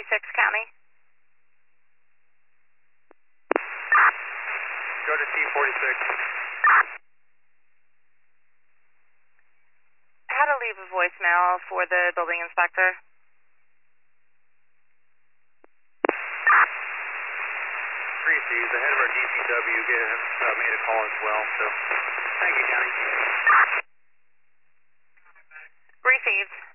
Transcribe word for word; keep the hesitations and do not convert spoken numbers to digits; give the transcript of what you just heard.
forty-six County. Go to T forty-six. How to leave a voicemail for the building inspector. Reese, the head of our D P W, get, uh, made a call as well, so thank you, County. Received.